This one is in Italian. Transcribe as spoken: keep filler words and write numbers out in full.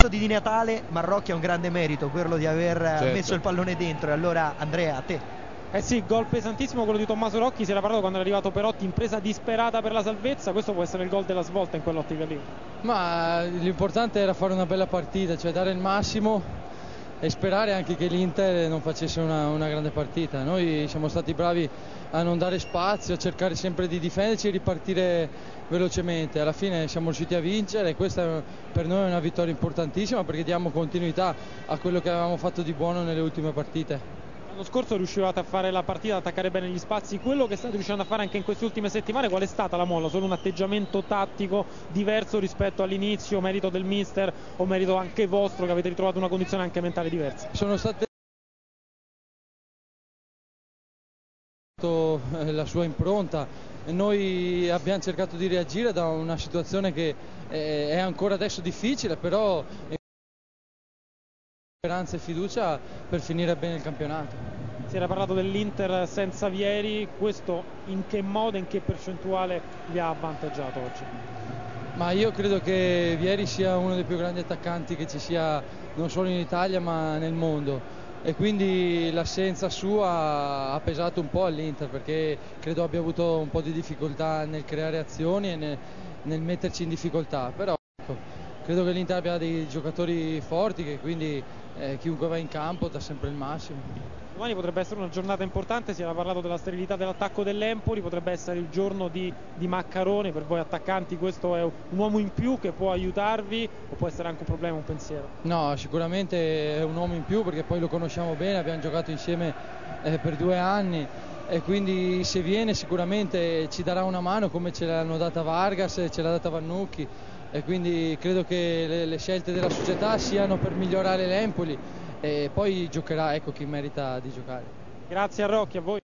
momento di Natale Marrocchi ha un grande merito, quello di aver certo. messo il pallone dentro. E allora Andrea, a te. Eh sì, gol pesantissimo quello di Tommaso Rocchi. Si era parlato quando era arrivato Perotti in presa disperata per la salvezza. Questo può essere il gol della svolta in quell'ottica lì. Ma l'importante era fare una bella partita, cioè dare il massimo e sperare anche che l'Inter non facesse una, una grande partita. Noi siamo stati bravi a non dare spazio, a cercare sempre di difenderci e ripartire velocemente. Alla fine siamo riusciti a vincere e questa per noi è una vittoria importantissima, perché diamo continuità a quello che avevamo fatto di buono nelle ultime partite. L'anno scorso riuscivate a fare la partita, ad attaccare bene gli spazi. Quello che state riuscendo a fare anche in queste ultime settimane, qual è stata la molla? Solo un atteggiamento tattico diverso rispetto all'inizio, merito del mister o merito anche vostro, che avete ritrovato una condizione anche mentale diversa? Sono state la sua impronta. Noi abbiamo cercato di reagire da una situazione che è ancora adesso difficile, però speranza e fiducia per finire bene il campionato. Si era parlato dell'Inter senza Vieri, questo in che modo, in che percentuale vi ha avvantaggiato oggi? Ma io credo che Vieri sia uno dei più grandi attaccanti che ci sia non solo in Italia ma nel mondo, e quindi l'assenza sua ha pesato un po' all'Inter, perché credo abbia avuto un po' di difficoltà nel creare azioni e nel, nel metterci in difficoltà, però ecco, credo che l'Inter abbia dei giocatori forti, che quindi eh, chiunque va in campo dà sempre il massimo. Domani potrebbe essere una giornata importante, si era parlato della sterilità dell'attacco dell'Empoli, potrebbe essere il giorno di, di Maccarone. Per voi attaccanti questo è un uomo in più che può aiutarvi o può essere anche un problema, un pensiero? No, sicuramente è un uomo in più, perché poi lo conosciamo bene, abbiamo giocato insieme eh, per due anni e quindi se viene sicuramente ci darà una mano, come ce l'hanno data Vargas e ce l'ha data Vannucchi, e quindi credo che le, le scelte della società siano per migliorare l'Empoli e poi giocherà, ecco, chi merita di giocare. Grazie a Rocchi, a voi.